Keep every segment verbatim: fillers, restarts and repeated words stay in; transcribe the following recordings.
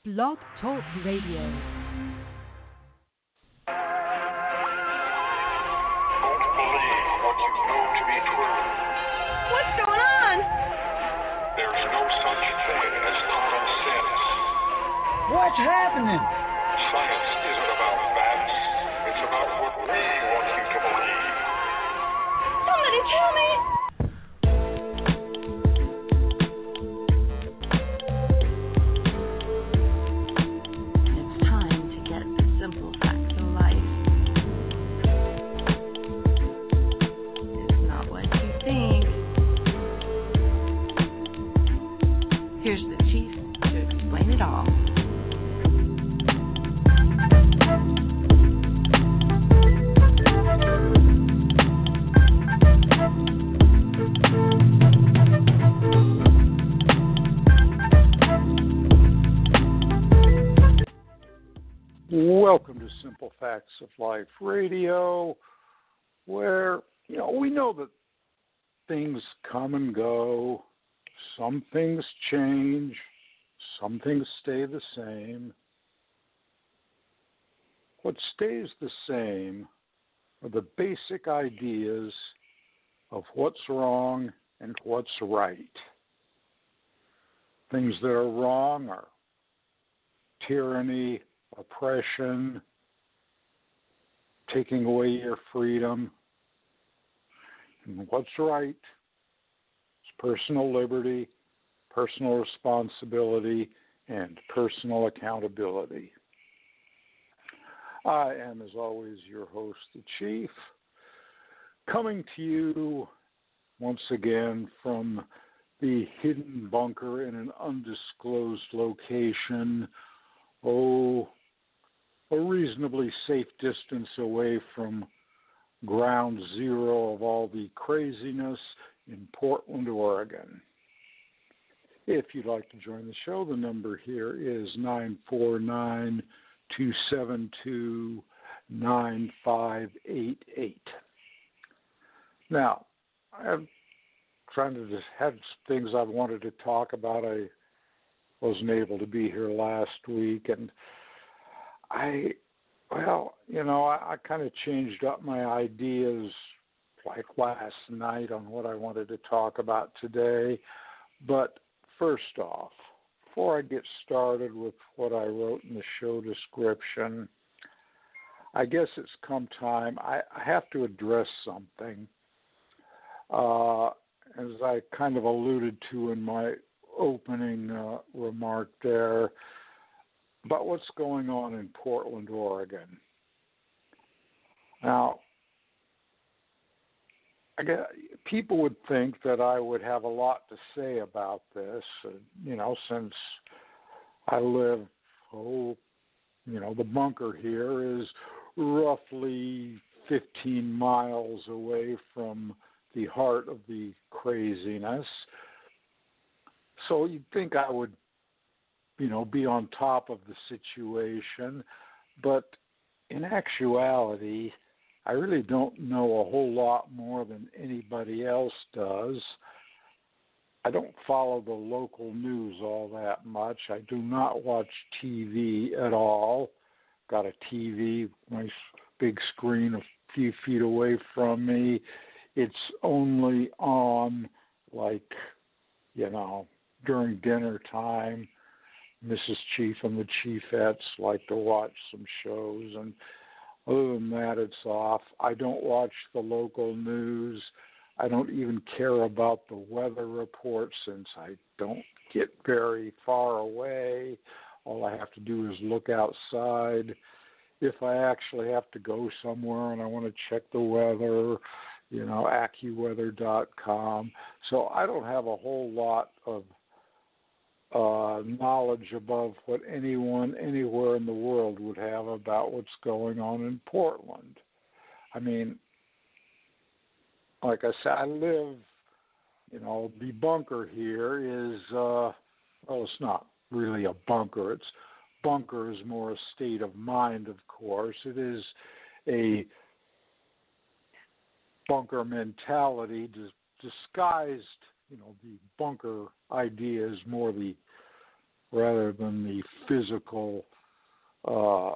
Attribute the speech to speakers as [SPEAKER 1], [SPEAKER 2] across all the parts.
[SPEAKER 1] Blog Talk Radio.
[SPEAKER 2] Don't believe what you know to be true.
[SPEAKER 3] What's going on?
[SPEAKER 2] There's no such thing as common sense.
[SPEAKER 4] What's happening?
[SPEAKER 2] Science isn't about facts. It's about what we want you to believe.
[SPEAKER 3] Somebody tell me.
[SPEAKER 5] It's time to get the simple facts of life. It's not what you think. Here's the chief to explain it all.
[SPEAKER 6] Welcome to Simple Facts of Life Radio, where, you know, we know that things come and go, some things change, some things stay the same. What stays the same are the basic ideas of what's wrong and what's right. Things that are wrong are tyranny, oppression, taking away your freedom. And what's right is personal liberty, personal responsibility, and personal accountability. I am, as always, your host, the Chief, coming to you once again from the hidden bunker in an undisclosed location, oh, a reasonably safe distance away from ground zero of all the craziness in Portland, Oregon. If you'd like to join the show, the number here is nine four nine, two seven two, nine five eight eight. Now, I'm trying to just have things I wanted to talk about. I wasn't able to be here last week, and I, well, you know, I, I kind of changed up my ideas like last night on what I wanted to talk about today. But first off, before I get started with what I wrote in the show description, I guess it's come time. I, I have to address something. Uh, as I kind of alluded to in my opening uh, remark there, about what's going on in Portland, Oregon. Now, I guess people would think that I would have a lot to say about this, uh, you know, since I live, oh, you know, the bunker here is roughly fifteen miles away from the heart of the craziness. So you'd think I would, you know, be on top of the situation, but in actuality, I really don't know a whole lot more than anybody else does. I don't follow the local news all that much. I do not watch T V at all. Got a T V, nice big screen a few feet away from me. It's only on, like, you know, during dinner time. Missus Chief and the Chiefettes like to watch some shows, and other than that, it's off. I don't watch the local news. I don't even care about the weather report since I don't get very far away. All I have to do is look outside. If I actually have to go somewhere and I want to check the weather, you know, AccuWeather dot com. So I don't have a whole lot of Uh, knowledge above what anyone anywhere in the world would have about what's going on in Portland. I mean, like I said, I live, you know, the bunker here is, uh, well, it's not really a bunker. It's bunker is more a state of mind, of course. It is a bunker mentality dis- disguised, you know, the bunker idea is more the rather than the physical uh,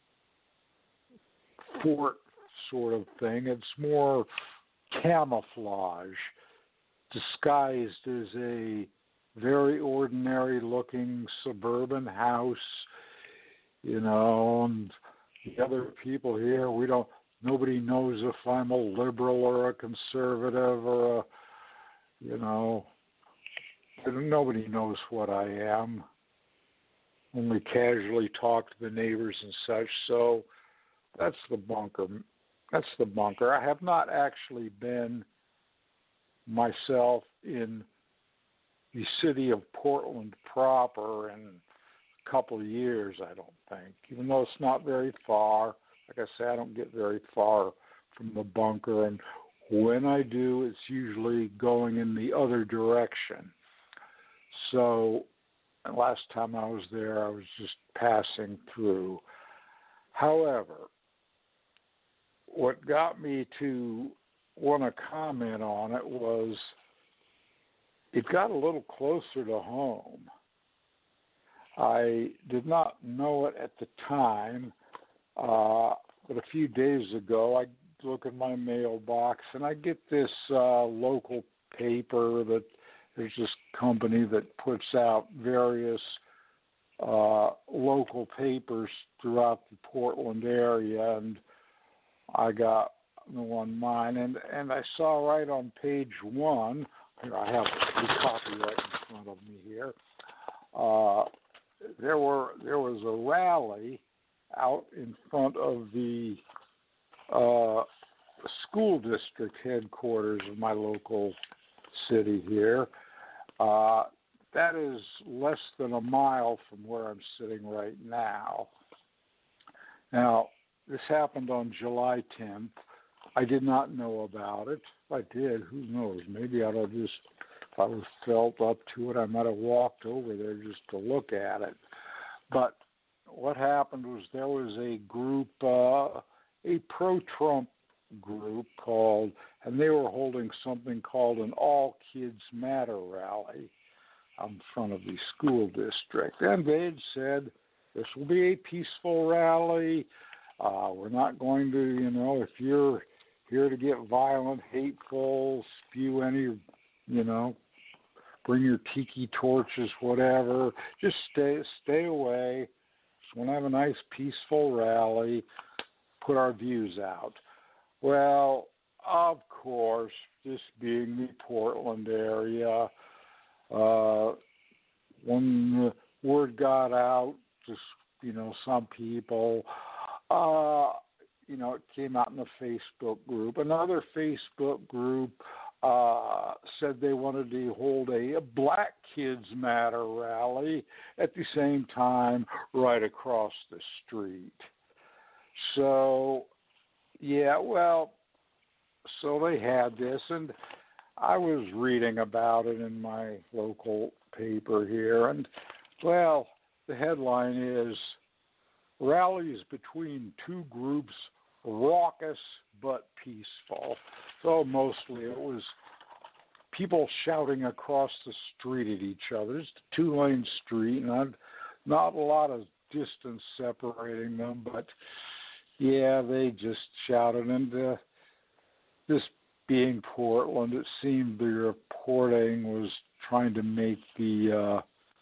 [SPEAKER 6] fort sort of thing. It's more camouflage, disguised as a very ordinary looking suburban house, you know, and the other people here, we don't, nobody knows if I'm a liberal or a conservative or a, you know, nobody knows what I am. Only casually talk to the neighbors and such. So that's the bunker. That's the bunker. I have not actually been myself in the city of Portland proper in a couple of years, I don't think. Even though it's not very far. Like I say, I don't get very far from the bunker. And when I do, it's usually going in the other direction. So last time I was there, I was just passing through. However, what got me to want to comment on it was it got a little closer to home. I did not know it at the time, uh, but a few days ago, I look in my mailbox and I get this uh, local paper that there's this company that puts out various uh, local papers throughout the Portland area, and I got the one mine, and, and I saw right on page one, here I have the copy right in front of me here, uh, there were there was a rally out in front of the uh, school district headquarters of my local city here. Uh, that is less than a mile from where I'm sitting right now. Now, this happened on July tenth. I did not know about it. If I did, who knows? Maybe I'd have just, if I was felt up to it, I might have walked over there just to look at it. But what happened was there was a group, uh, a pro-Trump group called, and they were holding something called an All Kids Matter rally out in front of the school district. And they had said, this will be a peaceful rally. Uh, we're not going to, you know, if you're here to get violent, hateful, spew any, you know, bring your tiki torches, whatever, just stay stay away. Just want to have a nice, peaceful rally, put our views out. Well, of course, this being the Portland area, uh, when the word got out, just, you know, some people, uh, you know, it came out in the Facebook group. Another Facebook group uh, said they wanted to hold a, a Black Kids Matter rally at the same time right across the street. So, yeah, well, so they had this, and I was reading about it in my local paper here, and, well, the headline is, rallies between two groups, raucous but peaceful. So mostly it was people shouting across the street at each other. It's a two-lane street, not, not a lot of distance separating them, but, yeah, they just shouted. And uh, this being Portland, it seemed the reporting was trying to make the uh,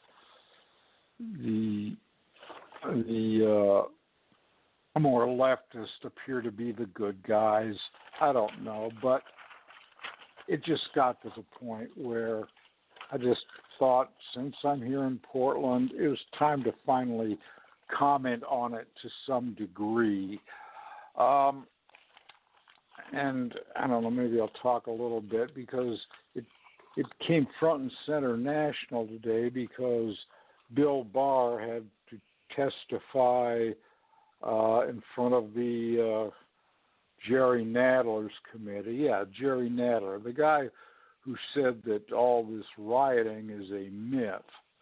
[SPEAKER 6] the the uh, more leftists appear to be the good guys. I don't know, but it just got to the point where I just thought, since I'm here in Portland, it was time to finally comment on it to some degree. Um, and I don't know, maybe I'll talk a little bit because it it came front and center national today because Bill Barr had to testify uh, in front of the uh, Jerry Nadler's committee. Yeah, Jerry Nadler, the guy who said that all this rioting is a myth.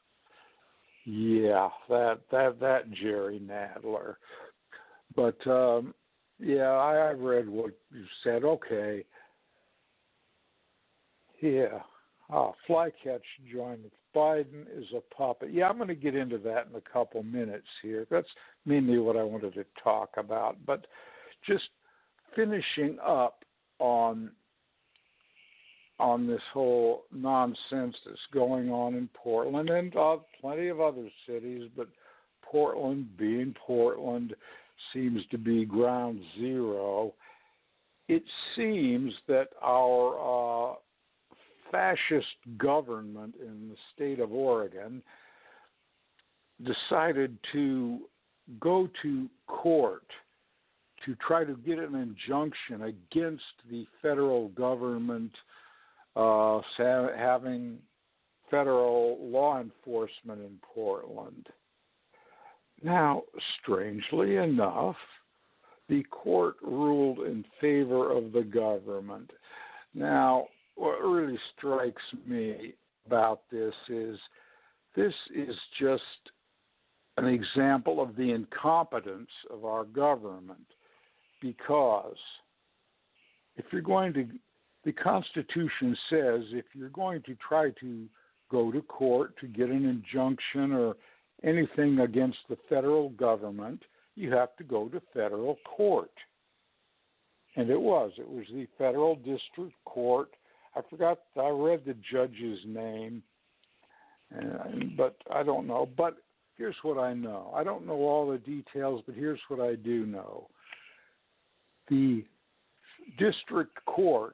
[SPEAKER 6] Yeah, that that that Jerry Nadler. But um, yeah, I, I read what you said. Okay. Yeah, Ah, Flycatch joined with Biden is a puppet. Yeah, I'm going to get into that in a couple minutes here. That's mainly what I wanted to talk about. But just finishing up on on this whole nonsense that's going on in Portland and uh, plenty of other cities, but Portland, being Portland, seems to be ground zero. It seems that our uh, fascist government in the state of Oregon decided to go to court to try to get an injunction against the federal government uh, having federal law enforcement in Portland. Now, strangely enough, the court ruled in favor of the government. Now, what really strikes me about this is this is just an example of the incompetence of our government, because if you're going to, the Constitution says if you're going to try to go to court to get an injunction or anything against the federal government, you have to go to federal court. And it was. It was the Federal District Court. I forgot, I read the judge's name, and, but I don't know. But here's what I know. I don't know all the details, but here's what I do know. The district court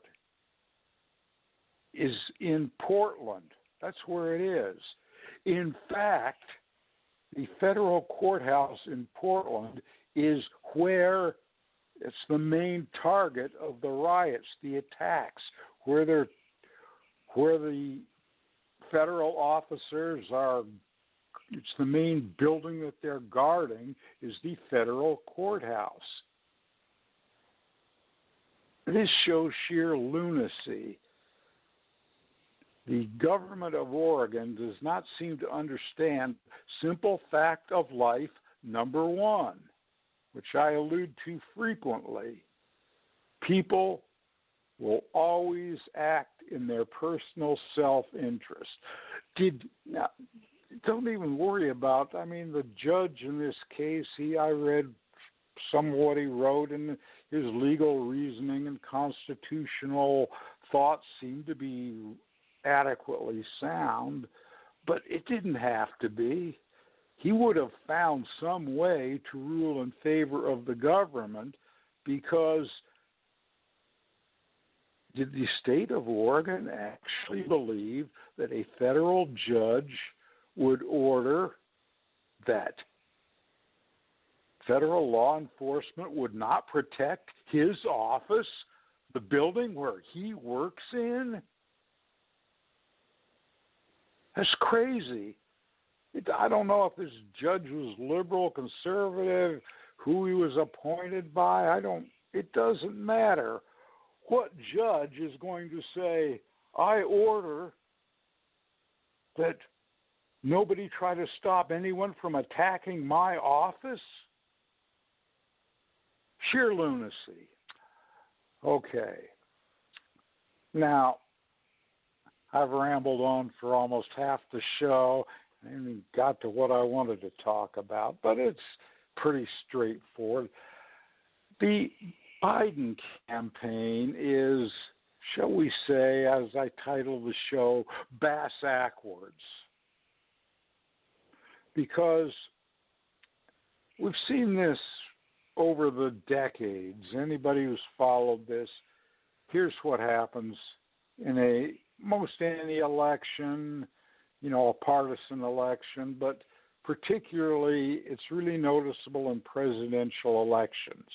[SPEAKER 6] is in Portland. That's where it is. In fact, the federal courthouse in Portland is where it's the main target of the riots, the attacks, where they're, where the federal officers are. It's the main building that they're guarding is the federal courthouse. This shows sheer lunacy. The government of Oregon does not seem to understand simple fact of life number one, which I allude to frequently. People will always act in their personal self-interest. Did now, don't even worry about, I mean, the judge in this case, he, I read some of what he wrote, and his legal reasoning and constitutional thoughts seemed to be adequately sound, but it didn't have to be. He would have found some way to rule in favor of the government, because did the state of Oregon actually believe that a federal judge would order that federal law enforcement would not protect his office, the building where he works in? That's crazy. It, I don't know if this judge was liberal, conservative, who he was appointed by. I don't. It doesn't matter. What judge is going to say, I order that nobody try to stop anyone from attacking my office? Sheer lunacy. Okay. Now, I've rambled on for almost half the show and got to what I wanted to talk about, but it's pretty straightforward. The Biden campaign is, shall we say, as I titled the show, bass-ackwards. Because we've seen this over the decades. Anybody who's followed this, here's what happens in a most any election, you know, a partisan election, but particularly it's really noticeable in presidential elections.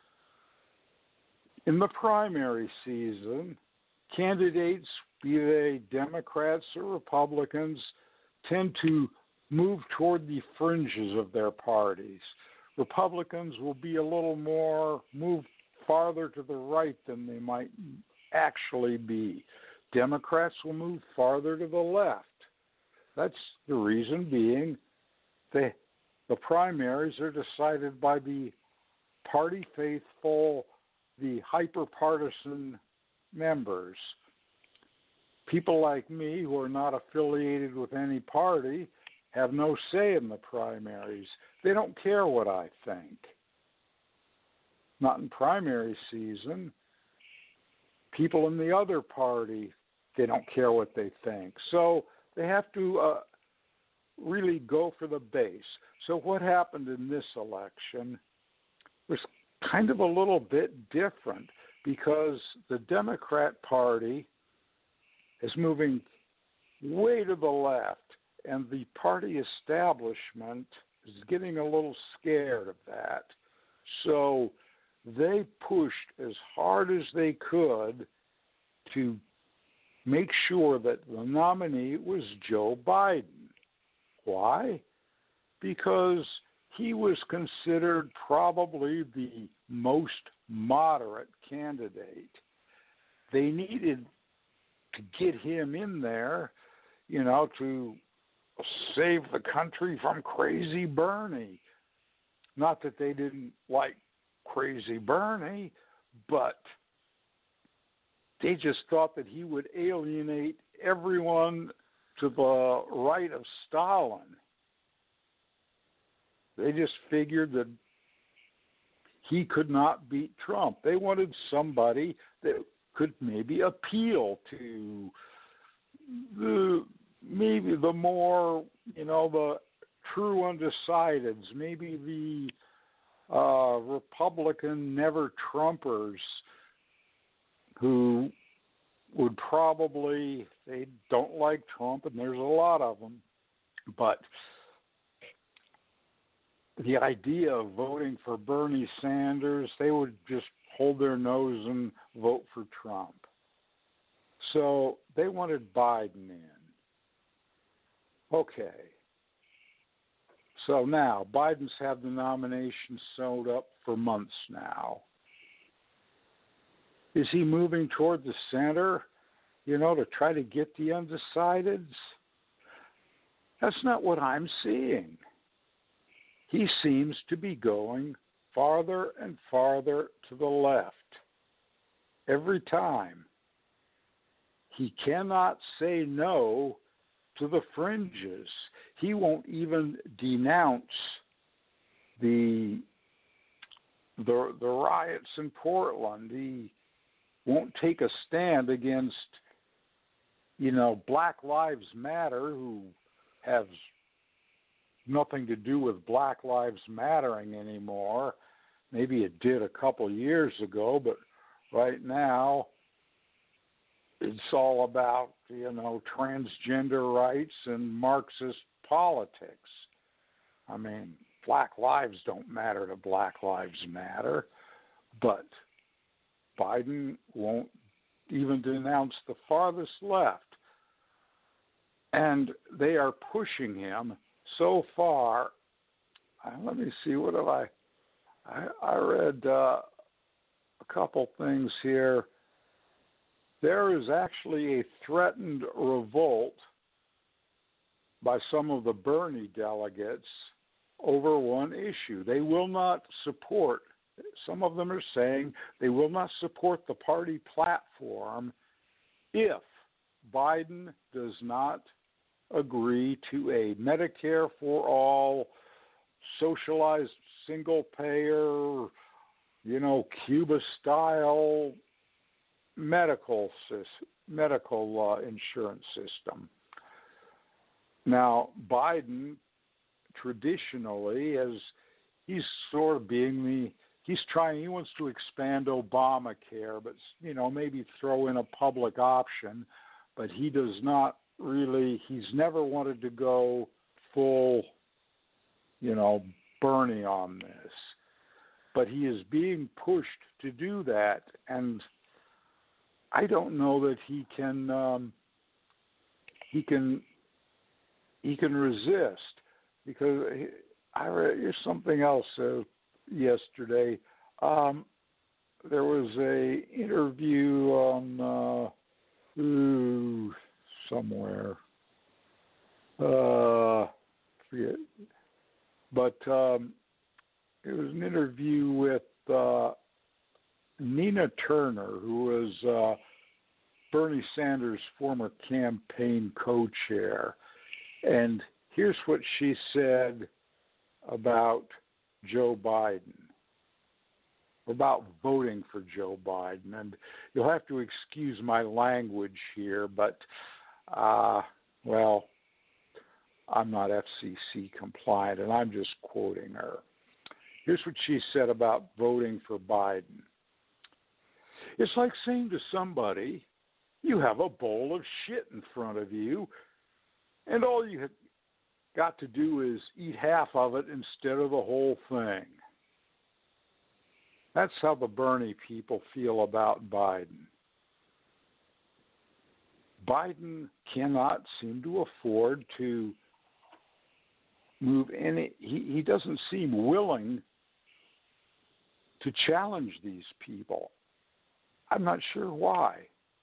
[SPEAKER 6] In the primary season, candidates, be they Democrats or Republicans, tend to move toward the fringes of their parties. Republicans will be a little more, move farther to the right than they might actually be. Democrats will move farther to the left. That's the reason being the, the primaries are decided by the party faithful, the hyper-partisan members. people like me who are not affiliated with any party have no say in the primaries. They don't care what I think. Not in primary season. People in the other party, they don't care what they think. So they have to uh, really go for the base. So what happened in this election was kind of a little bit different because the Democrat Party is moving way to the left, and the party establishment is getting a little scared of that. So they pushed as hard as they could to make sure that the nominee was Joe Biden. Why? Because he was considered probably the most moderate candidate. They needed to get him in there, you know, to save the country from Crazy Bernie. Not that they didn't like Crazy Bernie, but they just thought that he would alienate everyone to the right of Stalin. They just figured that he could not beat Trump. They wanted somebody that could maybe appeal to the maybe the more, you know, the true undecideds, maybe the uh, Republican never-Trumpers who would probably, they don't like Trump, and there's a lot of them, but the idea of voting for Bernie Sanders, they would just hold their nose and vote for Trump. So they wanted Biden in. Okay. So now, Biden's had the nomination sewed up for months now. Is he moving toward the center, you know, to try to get the undecideds? That's not what I'm seeing. He seems to be going farther and farther to the left every time. He cannot say no to the fringes. He won't even denounce the the, the riots in Portland. He won't take a stand against, you know, Black Lives Matter, who have nothing to do with Black Lives Mattering anymore. Maybe it did a couple years ago, but right now it's all about, you know, transgender rights and Marxist politics. I mean, Black lives don't matter to Black Lives Matter, but Biden won't even denounce the farthest left. And they are pushing him so far. Uh, let me see, what have I, I, I read uh, a couple things here. There is actually a threatened revolt by some of the Bernie delegates over one issue. They will not support, some of them are saying they will not support the party platform if Biden does not agree to a Medicare for all, socialized single payer, you know, Cuba-style medical medical uh, insurance system. Now, Biden traditionally has, he's sort of being the, he's trying, he wants to expand Obamacare, but, you know, maybe throw in a public option, but he does not really, he's never wanted to go full, you know, Bernie on this. But he is being pushed to do that, and I don't know that he can um, he can he can resist, because he, I read here's something else uh, yesterday. Um, there was a interview on uh, ooh, somewhere, uh, forget, but um, it was an interview with uh, Nina Turner, who was uh, Bernie Sanders' former campaign co-chair. And here's what she said about Joe Biden, about voting for Joe Biden. And you'll have to excuse my language here, but, uh, well, I'm not F C C compliant, and I'm just quoting her. Here's what she said about voting for Biden. It's like saying to somebody, you have a bowl of shit in front of you, and all you have got to do is eat half of it instead of the whole thing. That's how the Bernie people feel about Biden. Biden cannot seem to afford to move any, he, he doesn't seem willing to challenge these people. I'm not sure why.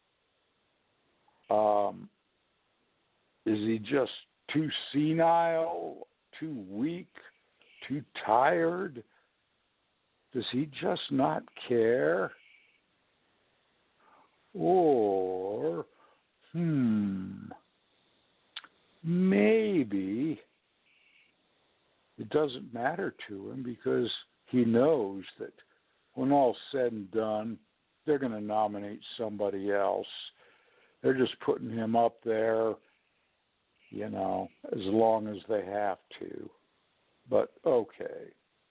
[SPEAKER 6] Um, is he just too senile, too weak, too tired? Does he just not care? Or, hmm, maybe it doesn't matter to him because he knows that when all's said and done, they're going to nominate somebody else. They're just putting him up there, you know, as long as they have to. But okay.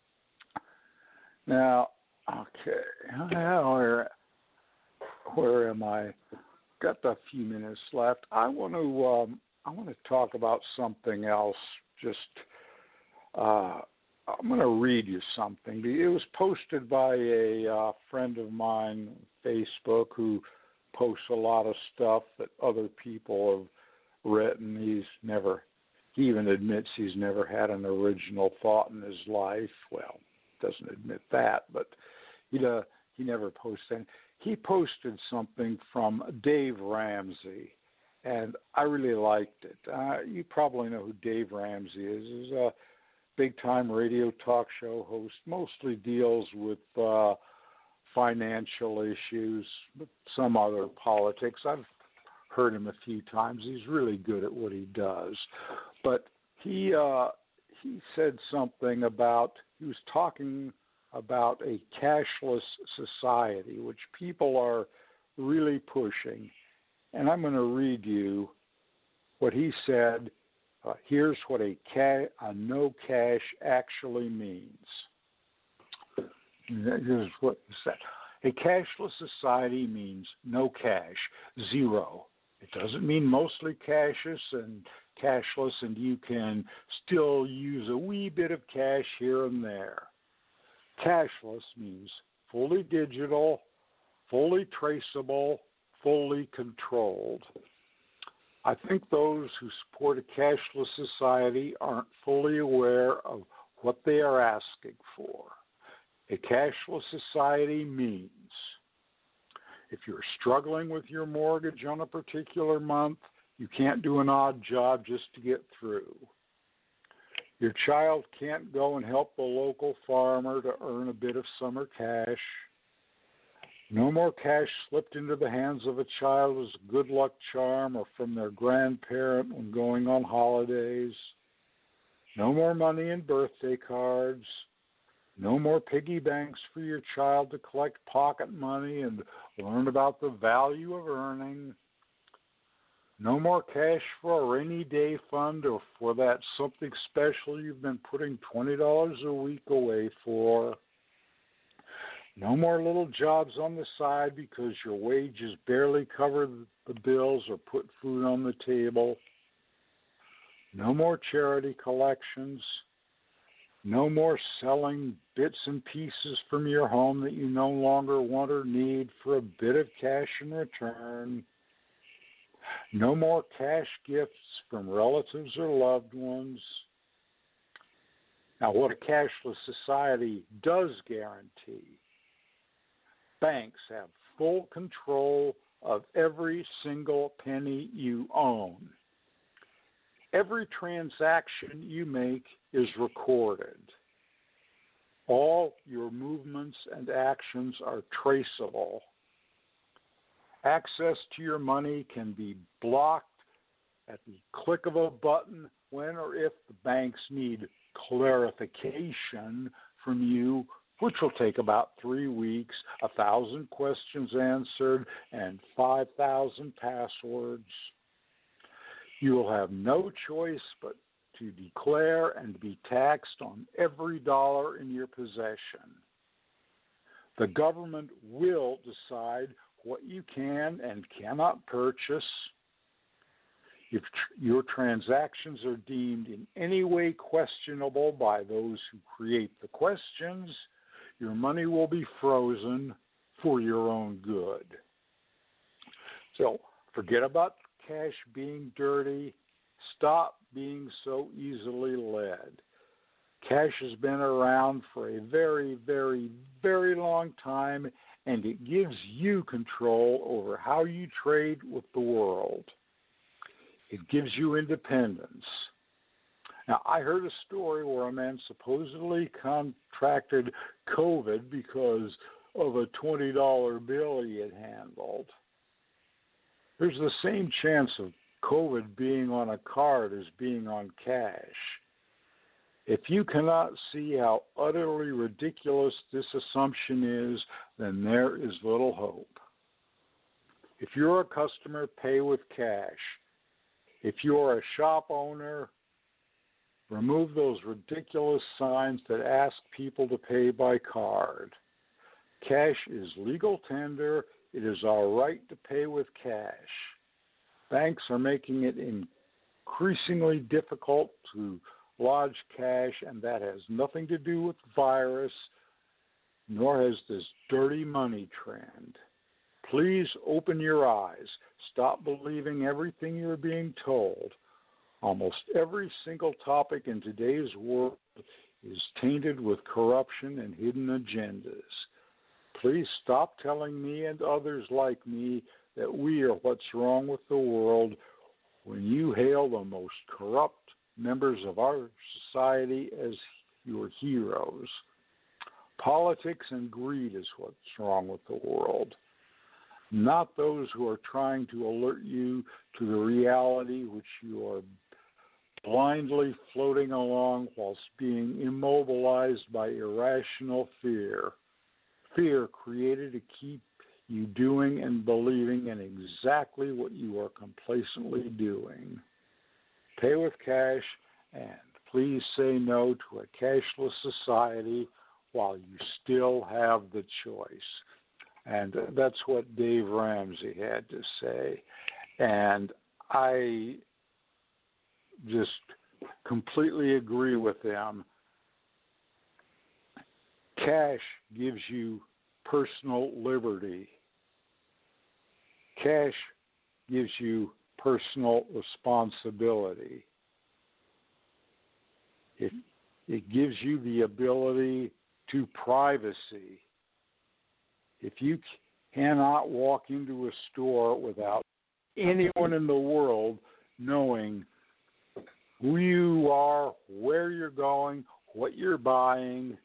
[SPEAKER 6] Now, okay, where, where am I? Got a few minutes left. I want to um, I want to talk about something else. Just uh, I'm going to read you something. It was posted by a uh, friend of mine on Facebook who posts a lot of stuff that other people have written. He's never, he even admits he's never had an original thought in his life. Well, doesn't admit that, but he uh, he never posts any. He posted something from Dave Ramsey, and I really liked it. Uh, you probably know who Dave Ramsey is. He's a big-time radio talk show host, mostly deals with uh, financial issues, but some other politics. I've heard him a few times. He's really good at what he does. But he uh, he said something about, he was talking about a cashless society, which people are really pushing. And I'm going to read you what he said. Uh, here's what a, ca- a no cash actually means. Here's what he said. A cashless society means no cash, zero. It doesn't mean mostly cashless and cashless, and you can still use a wee bit of cash here and there. Cashless means fully digital, fully traceable, fully controlled. I think those who support a cashless society aren't fully aware of what they are asking for. A cashless society means if you're struggling with your mortgage on a particular month, you can't do an odd job just to get through. Your child can't go and help the local farmer to earn a bit of summer cash. No more cash slipped into the hands of a child as a good luck charm or from their grandparent when going on holidays. No more money in birthday cards. No more piggy banks for your child to collect pocket money and learn about the value of earning. No more cash for a rainy day fund or for that something special you've been putting twenty dollars a week away for. No more little jobs on the side because your wages barely cover the bills or put food on the table. No more charity collections. No more selling bits and pieces from your home that you no longer want or need for a bit of cash in return. No more cash gifts from relatives or loved ones. Now, what a cashless society does guarantee, banks have full control of every single penny you own. Every transaction you make is recorded. All your movements and actions are traceable. Access to your money can be blocked at the click of a button when or if the banks need clarification from you, which will take about three weeks, a thousand questions answered, and five thousand passwords. You will have no choice but to declare and be taxed on every dollar in your possession. The government will decide what you can and cannot purchase. If tr- your transactions are deemed in any way questionable by those who create the questions, your money will be frozen for your own good. So forget about cash being dirty. Stop being so easily led. Cash has been around for a very, very, very long time, and it gives you control over how you trade with the world. It gives you independence. Now, I heard a story where a man supposedly contracted COVID because of a twenty dollar bill he had handled. There's the same chance of COVID being on a card as being on cash. If you cannot see how utterly ridiculous this assumption is, then there is little hope. If you're a customer, pay with cash. If you're a shop owner, remove those ridiculous signs that ask people to pay by card. Cash is legal tender. It is our right to pay with cash. Banks are making it increasingly difficult to lodge cash, and that has nothing to do with virus, nor has this dirty money trend. Please open your eyes. Stop believing everything you're being told. Almost every single topic in today's world is tainted with corruption and hidden agendas. Please stop telling me and others like me that we are what's wrong with the world when you hail the most corrupt members of our society as your heroes. Politics and greed is what's wrong with the world, not those who are trying to alert you to the reality which you are blindly floating along whilst being immobilized by irrational fear. Fear created to keep you doing and believing in exactly what you are complacently doing. Pay with cash, and please say no to a cashless society while you still have the choice. And that's what Dave Ramsey had to say. And I just completely agree with them. Cash gives you personal liberty. Cash gives you personal responsibility. It, it gives you the ability to privacy. If you cannot walk into a store without anyone in the world knowing who you are, where you're going, what you're buying,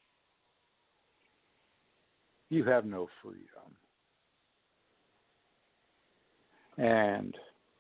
[SPEAKER 6] you have no freedom. And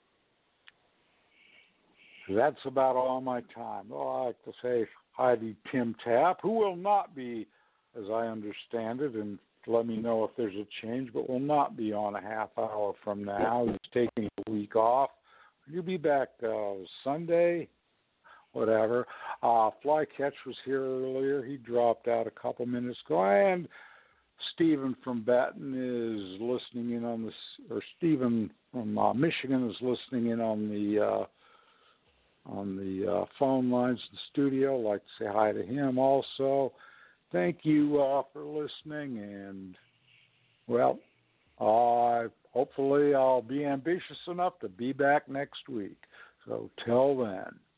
[SPEAKER 6] that's about all my time. Well, I like to say hi to Tim Tapp, who will not be, as I understand it, and let me know if there's a change, but will not be on a half hour from now. He's taking a week off. You'll be back uh, Sunday, whatever. Uh, Flycatch was here earlier. He dropped out a couple minutes ago. And Stephen from Baton is listening in on this, or Stephen from uh, Michigan is listening in on the uh, on the uh, phone lines in the studio. I'd like to say hi to him also. Thank you uh, for listening, and well, uh, hopefully I'll be ambitious enough to be back next week. So till then.